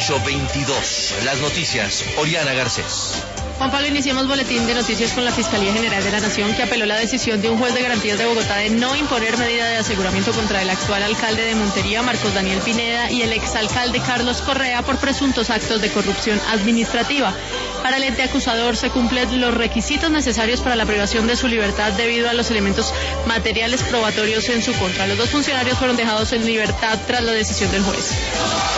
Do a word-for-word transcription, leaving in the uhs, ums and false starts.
ocho veintidós. Las noticias, Oriana Garcés. Juan Pablo, iniciamos boletín de noticias con la Fiscalía General de la Nación, que apeló la decisión de un juez de garantías de Bogotá de no imponer medida de aseguramiento contra el actual alcalde de Montería, Marcos Daniel Pineda, y el exalcalde Carlos Correa por presuntos actos de corrupción administrativa. Para el ente acusador se cumplen los requisitos necesarios para la privación de su libertad debido a los elementos materiales probatorios en su contra. Los dos funcionarios fueron dejados en libertad tras la decisión del juez.